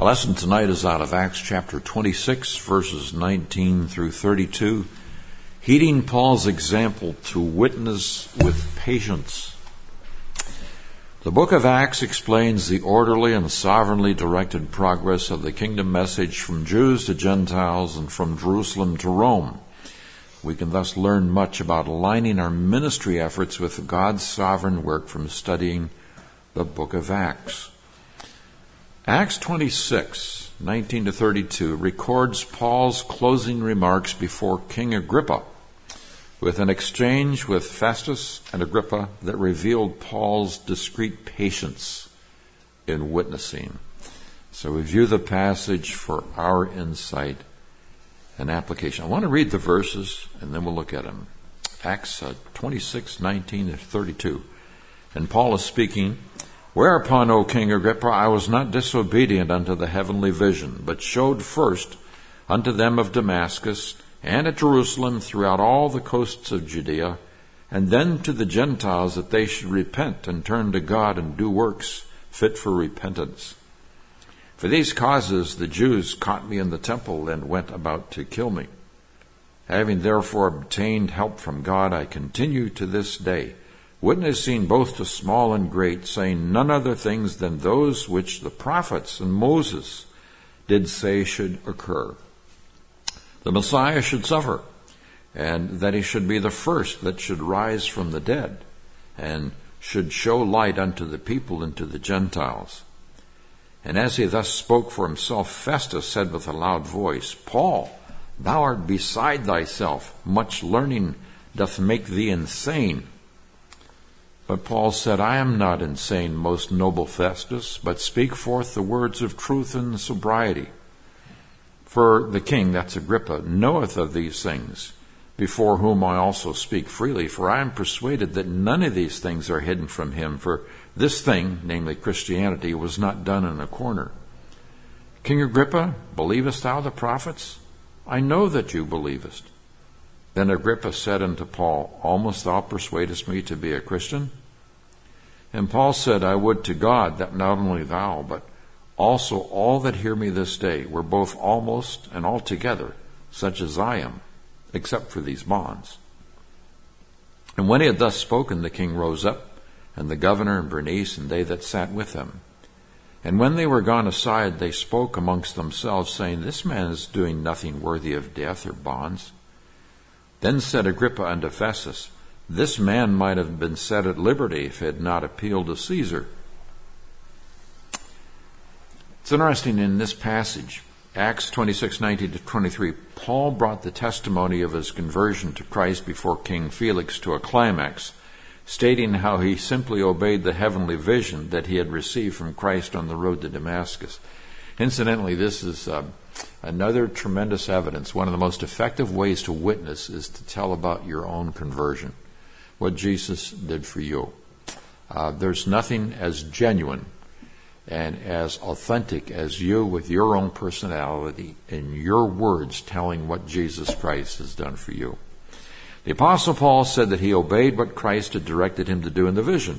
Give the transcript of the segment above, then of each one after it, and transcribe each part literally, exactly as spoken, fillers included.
Our lesson tonight is out of Acts chapter twenty-six, verses nineteen through thirty-two, heeding Paul's example to witness with patience. The book of Acts explains the orderly and sovereignly directed progress of the kingdom message from Jews to Gentiles and from Jerusalem to Rome. We can thus learn much about aligning our ministry efforts with God's sovereign work from studying the book of Acts. Acts twenty-six, nineteen to thirty-two records Paul's closing remarks before King Agrippa, with an exchange with Festus and Agrippa that revealed Paul's discreet patience in witnessing. So review the passage for our insight and application. I want to read the verses and then we'll look at them. Acts uh, twenty-six, nineteen to thirty-two. And Paul is speaking, "Whereupon, O King Agrippa, I was not disobedient unto the heavenly vision, but showed first unto them of Damascus and at Jerusalem throughout all the coasts of Judea, and then to the Gentiles that they should repent and turn to God and do works fit for repentance. For these causes the Jews caught me in the temple and went about to kill me. Having therefore obtained help from God, I continue to this day, witnessing both to small and great, saying none other things than those which the prophets and Moses did say should occur. The Messiah should suffer, and that he should be the first that should rise from the dead, and should show light unto the people and to the Gentiles." And as he thus spoke for himself, Festus said with a loud voice, "Paul, thou art beside thyself. Much learning doth make thee insane." But Paul said, "I am not insane, most noble Festus, but speak forth the words of truth and sobriety. For the king," that's Agrippa, "knoweth of these things, before whom I also speak freely. For I am persuaded that none of these things are hidden from him. For this thing," namely Christianity, "was not done in a corner. King Agrippa, believest thou the prophets? I know that you believest." Then Agrippa said unto Paul, "Almost thou persuadest me to be a Christian?" And Paul said, "I would to God that not only thou, but also all that hear me this day were both almost and altogether such as I am, except for these bonds." And when he had thus spoken, the king rose up, and the governor and Bernice and they that sat with him. And when they were gone aside, they spoke amongst themselves, saying, "This man is doing nothing worthy of death or bonds." Then said Agrippa unto Festus, "This man might have been set at liberty if he had not appealed to Caesar." It's interesting in this passage, Acts twenty-six, nineteen to twenty-three, Paul brought the testimony of his conversion to Christ before King Felix to a climax, stating how he simply obeyed the heavenly vision that he had received from Christ on the road to Damascus. Incidentally, this is uh, another tremendous evidence. One of the most effective ways to witness is to tell about your own conversion, what Jesus did for you. Uh, there's nothing as genuine and as authentic as you with your own personality and your words telling what Jesus Christ has done for you. The Apostle Paul said that he obeyed what Christ had directed him to do in the vision.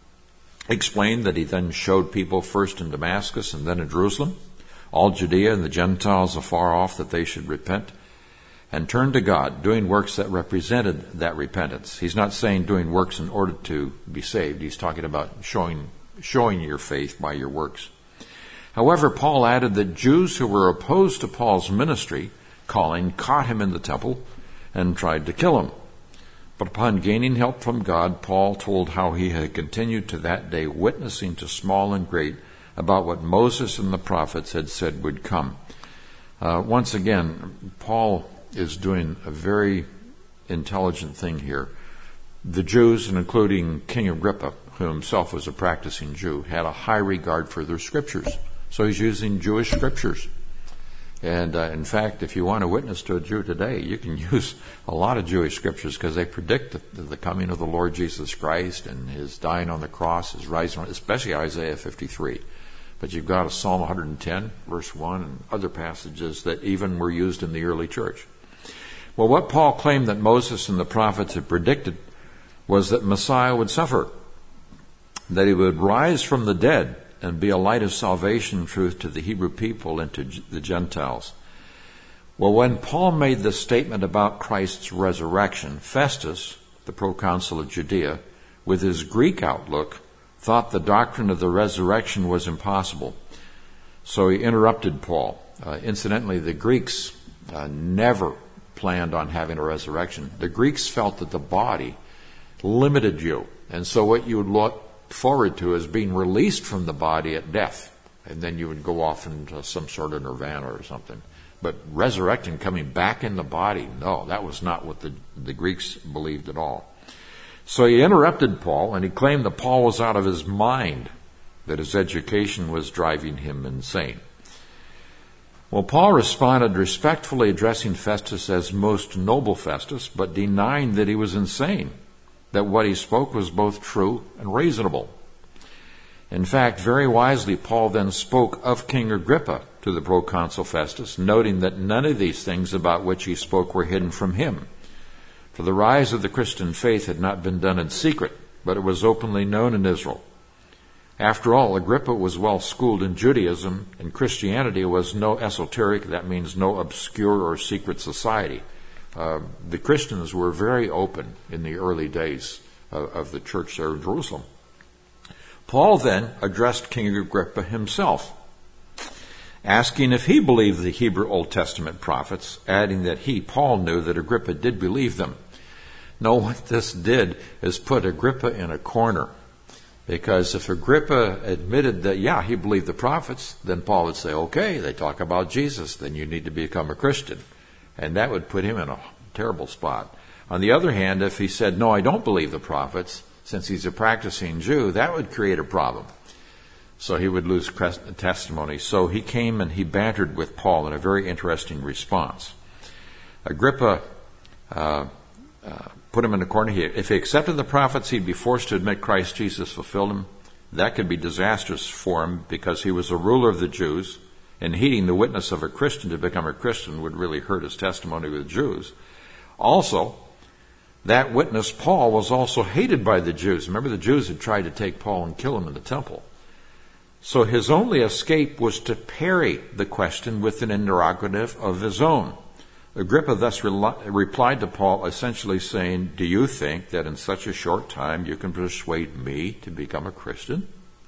He explained that he then showed people first in Damascus and then in Jerusalem, all Judea and the Gentiles afar off, that they should repent and turn to God, doing works that represented that repentance. He's not saying doing works in order to be saved. He's talking about showing showing your faith by your works. However, Paul added that Jews who were opposed to Paul's ministry calling caught him in the temple and tried to kill him. But upon gaining help from God, Paul told how he had continued to that day witnessing to small and great about what Moses and the prophets had said would come. Uh, once again, Paul is doing a very intelligent thing here. The Jews, and including King Agrippa, who himself was a practicing Jew, had a high regard for their scriptures. So he's using Jewish scriptures. And uh, in fact, if you want to witness to a Jew today, you can use a lot of Jewish scriptures because they predict the, the coming of the Lord Jesus Christ and his dying on the cross, his rising, especially Isaiah fifty-three. But you've got a Psalm one hundred ten, verse one, and other passages that even were used in the early church. Well, what Paul claimed that Moses and the prophets had predicted was that Messiah would suffer, that he would rise from the dead, and be a light of salvation and truth to the Hebrew people and to the Gentiles. Well, when Paul made this statement about Christ's resurrection, Festus, the proconsul of Judea, with his Greek outlook, thought the doctrine of the resurrection was impossible. So he interrupted Paul. Uh, incidentally, the Greeks uh, never planned on having a resurrection. The Greeks felt that the body limited you. And so what you would look forward to is being released from the body at death. And then you would go off into some sort of nirvana or something. But resurrecting, coming back in the body, no, that was not what the, the Greeks believed at all. So he interrupted Paul, and he claimed that Paul was out of his mind, that his education was driving him insane. Well, Paul responded respectfully, addressing Festus as most noble Festus, but denying that he was insane, that what he spoke was both true and reasonable. In fact, very wisely, Paul then spoke of King Agrippa to the proconsul Festus, noting that none of these things about which he spoke were hidden from him. For the rise of the Christian faith had not been done in secret, but it was openly known in Israel. After all, Agrippa was well schooled in Judaism, and Christianity was no esoteric, that means no obscure or secret society. Uh, the Christians were very open in the early days of, of the church there in Jerusalem. Paul then addressed King Agrippa himself, asking if he believed the Hebrew Old Testament prophets, adding that he, Paul, knew that Agrippa did believe them. No, what this did is put Agrippa in a corner. Because if Agrippa admitted that, yeah, he believed the prophets, then Paul would say, okay, they talk about Jesus, then you need to become a Christian. And that would put him in a terrible spot. On the other hand, if he said, no, I don't believe the prophets, since he's a practicing Jew, that would create a problem. So he would lose testimony. So he came and he bantered with Paul in a very interesting response. Agrippa uh, uh, put him in a corner. He, if he accepted the prophets, he'd be forced to admit Christ Jesus fulfilled him. That could be disastrous for him because he was a ruler of the Jews, and heeding the witness of a Christian to become a Christian would really hurt his testimony with Jews. Also, that witness, Paul, was also hated by the Jews. Remember, the Jews had tried to take Paul and kill him in the temple. So his only escape was to parry the question with an interrogative of his own. Agrippa thus re- replied to Paul, essentially saying, do you think that in such a short time you can persuade me to become a Christian?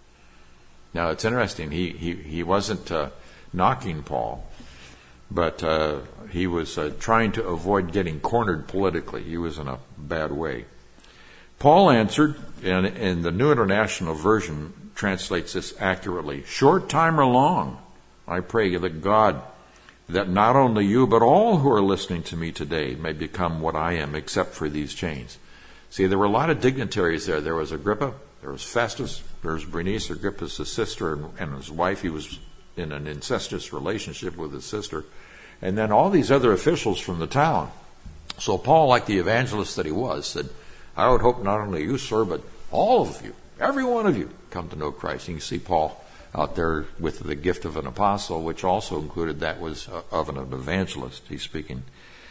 Now, it's interesting. He he, he wasn't uh, knocking Paul, but uh, he was uh, trying to avoid getting cornered politically. He was in a bad way. Paul answered, and in the New International Version translates this accurately, short time or long, I pray that God, that not only you, but all who are listening to me today may become what I am, except for these chains. See, there were a lot of dignitaries there. There was Agrippa, there was Festus, there was Bernice, Agrippa's sister, and, and his wife. He was in an incestuous relationship with his sister. And then all these other officials from the town. So Paul, like the evangelist that he was, said, I would hope not only you, sir, but all of you, every one of you, come to know Christ. You can see Paul out there with the gift of an apostle, which also included that was of an evangelist. He's speaking,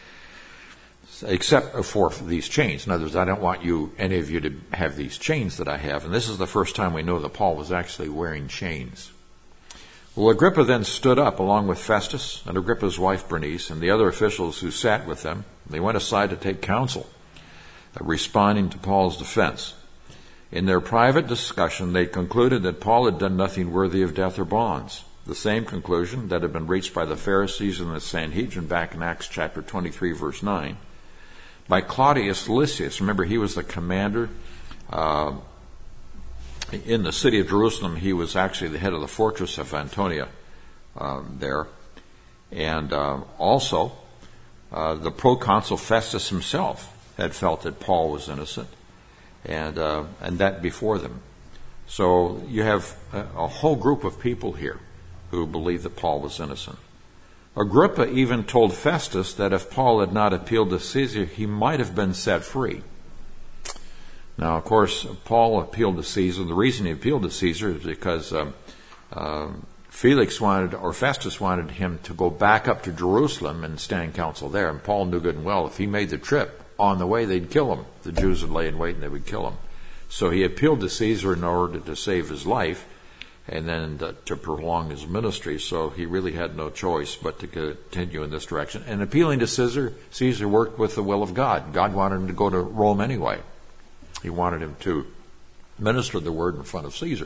except for these chains. In other words, I don't want you, any of you, to have these chains that I have. And this is the first time we know that Paul was actually wearing chains. Well, Agrippa then stood up along with Festus and Agrippa's wife Bernice and the other officials who sat with them. They went aside to take counsel, responding to Paul's defense. In their private discussion, they concluded that Paul had done nothing worthy of death or bonds. The same conclusion that had been reached by the Pharisees and the Sanhedrin back in Acts chapter twenty-three, verse nine. By Claudius Lysias. Remember, he was the commander. Uh, in the city of Jerusalem, he was actually the head of the fortress of Antonia uh, there. And uh, also, uh, the proconsul Festus himself had felt that Paul was innocent. And uh, and that before them. So you have a, a whole group of people here who believe that Paul was innocent. Agrippa even told Festus that if Paul had not appealed to Caesar, he might have been set free. Now, of course, Paul appealed to Caesar. The reason he appealed to Caesar is because um, um, Felix wanted, or Festus wanted him to go back up to Jerusalem and stand counsel there. And Paul knew good and well if he made the trip, on the way they'd kill him. The Jews would lay in wait and they would kill him. So he appealed to Caesar in order to save his life. and then to, to prolong his ministry. So he really had no choice but to continue in this direction. And appealing to Caesar, Caesar worked with the will of God. God wanted him to go to Rome anyway. He wanted him to minister the word in front of Caesar.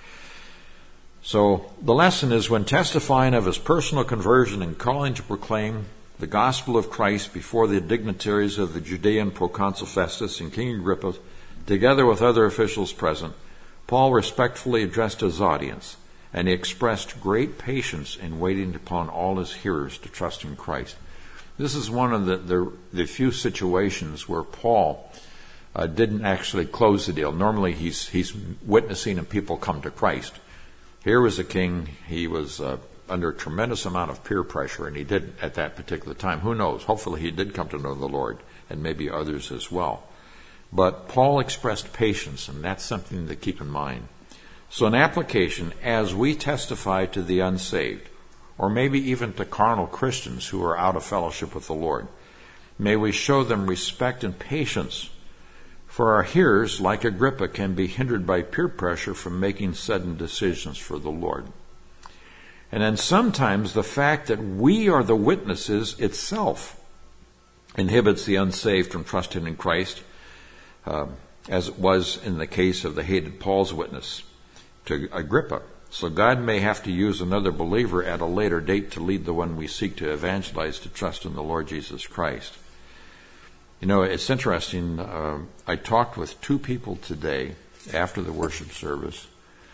So the lesson is, when testifying of his personal conversion and calling to proclaim the gospel of Christ before the dignitaries of the Judean proconsul Festus and King Agrippa, together with other officials present, Paul respectfully addressed his audience, and he expressed great patience in waiting upon all his hearers to trust in Christ. This is one of the, the, the few situations where Paul uh, didn't actually close the deal. Normally he's, he's witnessing and people come to Christ. Here was a king, he was uh, under a tremendous amount of peer pressure, and he did at that particular time. Who knows? Hopefully he did come to know the Lord, and maybe others as well. But Paul expressed patience, and that's something to keep in mind. So an application, as we testify to the unsaved, or maybe even to carnal Christians who are out of fellowship with the Lord, may we show them respect and patience. For our hearers, like Agrippa, can be hindered by peer pressure from making sudden decisions for the Lord. And then sometimes the fact that we are the witnesses itself inhibits the unsaved from trusting in Christ, uh, as it was in the case of the hated Paul's witness to Agrippa. So God may have to use another believer at a later date to lead the one we seek to evangelize to trust in the Lord Jesus Christ. You know, it's interesting. Uh, I talked with two people today after the worship service,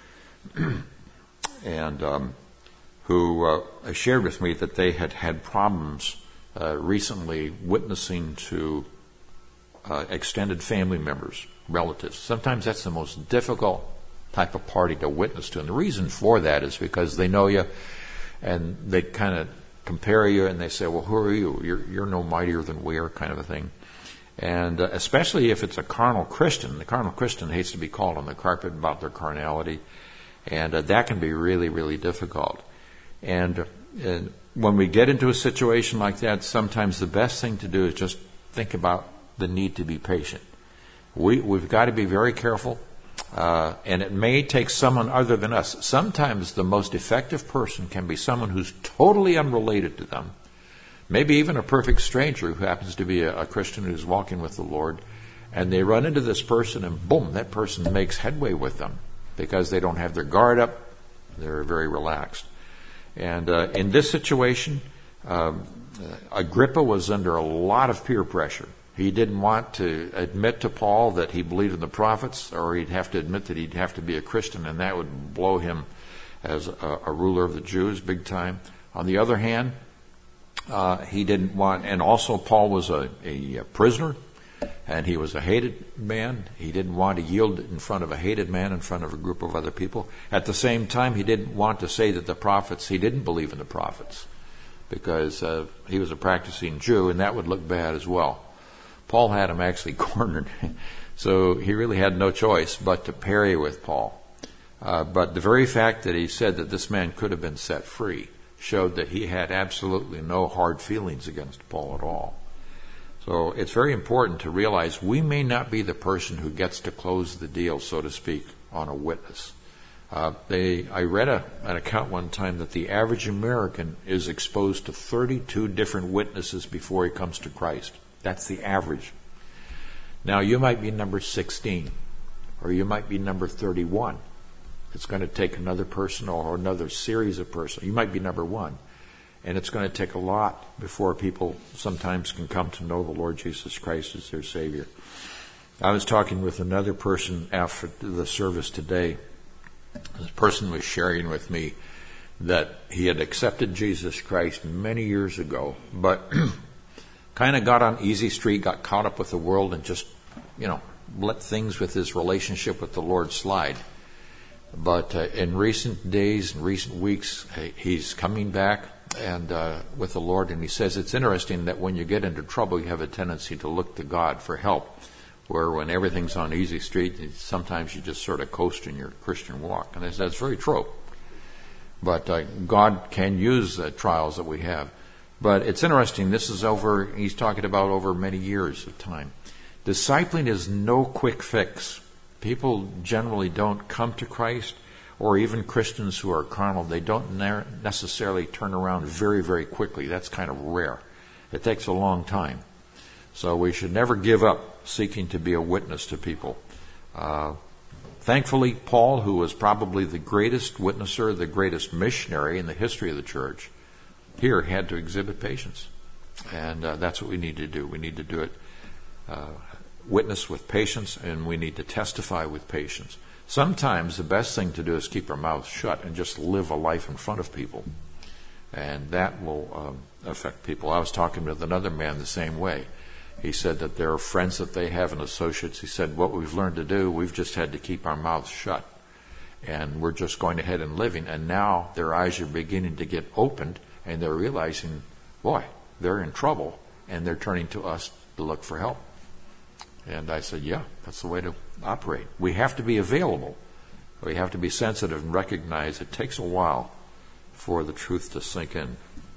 and um, who uh, shared with me that they had had problems uh, recently witnessing to uh, extended family members, relatives. Sometimes that's the most difficult type of party to witness to. And the reason for that is because they know you, and they kind of compare you, and they say, well, who are you? You're, you're no mightier than we are, kind of a thing. And uh, especially if it's a carnal Christian. The carnal Christian hates to be called on the carpet about their carnality. And uh, that can be really, really difficult. And, uh, and when we get into a situation like that, sometimes the best thing to do is just think about the need to be patient. We, we've got to be very careful. Uh, and it may take someone other than us. Sometimes the most effective person can be someone who's totally unrelated to them. Maybe even a perfect stranger who happens to be a, a Christian who's walking with the Lord, and they run into this person, and boom, that person makes headway with them because they don't have their guard up. They're very relaxed. And uh, in this situation, um, Agrippa was under a lot of peer pressure. He didn't want to admit to Paul that he believed in the prophets, or he'd have to admit that he'd have to be a Christian, and that would blow him as a, a ruler of the Jews big time. On the other hand, Uh, he didn't want, and also Paul was a, a prisoner, and he was a hated man. He didn't want to yield in front of a hated man, in front of a group of other people. At the same time, he didn't want to say that the prophets, he didn't believe in the prophets, because uh, he was a practicing Jew, and that would look bad as well. Paul had him actually cornered, so he really had no choice but to parry with Paul. Uh, but the very fact that he said that this man could have been set free showed that he had absolutely no hard feelings against Paul at all. So it's very important to realize we may not be the person who gets to close the deal, so to speak, on a witness. Uh, they, I read a, an account one time that the average American is exposed to thirty-two different witnesses before he comes to Christ. That's the average. Now, you might be number sixteen, or you might be number thirty-one. It's going to take another person or another series of persons. You might be number one. And it's going to take a lot before people sometimes can come to know the Lord Jesus Christ as their Savior. I was talking with another person after the service today. This person was sharing with me that he had accepted Jesus Christ many years ago, but kind of got on easy street, got caught up with the world, and just, you know, let things with his relationship with the Lord slide. But uh, in recent days, in recent weeks, he's coming back and uh, with the Lord, and he says it's interesting that when you get into trouble, you have a tendency to look to God for help, where when everything's on easy street, sometimes you just sort of coast in your Christian walk. And that's very true. But uh, God can use the trials that we have. But it's interesting, this is over, he's talking about over many years of time. Discipling is no quick fix. People generally don't come to Christ or even Christians who are carnal, they don't ne- necessarily turn around very, very quickly. That's kind of rare. It takes a long time. So we should never give up seeking to be a witness to people. Uh, thankfully, Paul, who was probably the greatest witnesser, the greatest missionary in the history of the church, here had to exhibit patience. And uh, that's what we need to do. We need to do it, uh, witness with patience, and we need to testify with patience. Sometimes the best thing to do is keep our mouths shut and just live a life in front of people. And that will um, affect people. I was talking with another man the same way. He said that there are friends that they have and associates. He said, what we've learned to do, we've just had to keep our mouths shut. And we're just going ahead and living. And now their eyes are beginning to get opened, and they're realizing, boy, they're in trouble, and they're turning to us to look for help. And I said, yeah, that's the way to operate. We have to be available. We have to be sensitive and recognize it takes a while for the truth to sink in.